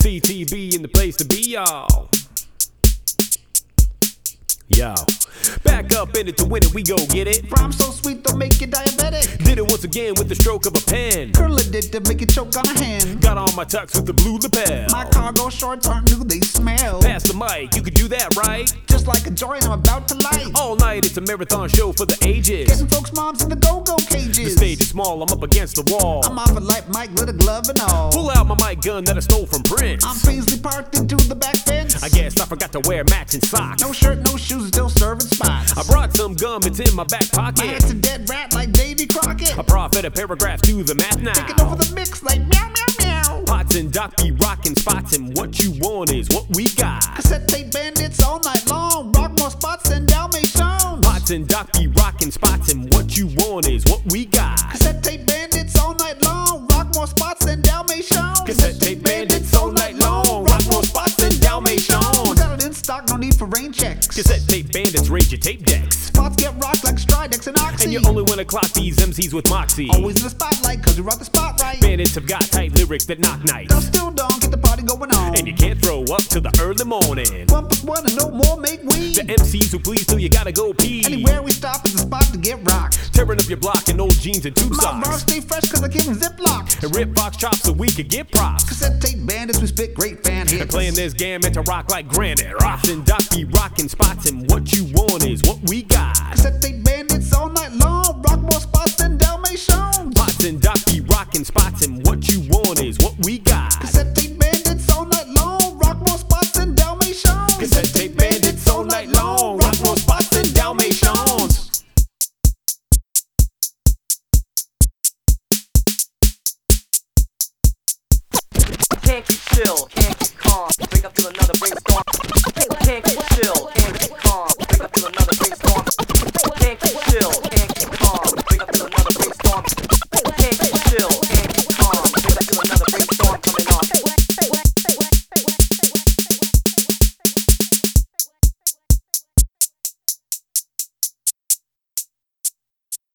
CTB in the place to be, y'all. Yo, back up in it to win it, we go get it. Rhyme so sweet, they'll make you diabetic. Did it once again with the stroke of a pen. Curl it did to make you choke on a hand. Got on my tux with the blue lapel. My cargo shorts aren't new, they smell. Pass the mic, you can do that, right? Just like a joint I'm about to light. All night, it's a marathon show for the ages. Getting folks' moms in the go-go cages. The stage is small, I'm up against the wall. I'm off a light mic with a glove and all. Pull out my mic gun that I stole from Prince. I'm Paisley parked into the back fence. I guess I forgot to wear matching socks. No shirt, no shoes, still serving spots. I brought some gum, it's in my back My pocket. head's a dead rat like Davy Crockett. A prophet of paragraphs, do the math now. Taking over the mix like meow, meow, meow. Pots and Doc be rocking spots, and what you want is what we got. Cassette tape bandits all night long. Rock more spots than Dalmatians. Pots and Doc be rocking spots, and what you want is what we got. Cassette tape bandits all night long. Rock more spots than Dalmatians. Cassette tape bandits all night long. Rock more spots than Dalmatians. We got it in stock, no need for rain checks. Cassette tape bandits raid your tape decks. Spots get rocked like Stridex and Oxy. And you only wanna clock these MCs with moxie. Always in the spotlight, cause we rock the spot right. Bandits have got tight lyrics that knock nice. They'll still don't get the party going on. And you can't throw up till the early morning. 1+1 and no more make we. The MCs who please till you gotta go pee. Anywhere we stop is a spot to get rocked. Tearing up your block in old jeans and tube My bars socks. stay fresh cause I keep them ziplocked. And rip box chops so we could get props. Cassette tape bandits, we spit great fan hits. And playing this gamut to rock like granite. Rocks and Doc be rocking spots, and what you want is what we got. Cassette tape bandits all night long. Rock more spots than Dalmatians. Pots and Doc be rocking spots, and what you want is what we got. Cassette tape bandits all night long. Rock more spots than Dalmatians. Cassette tape bandits all night long. Rock more spots than Dalmatians. Can't keep still, can't keep calm. Wake up till another brainstorm. Can't keep still, can't keep calm. Wake up till another brainstorm.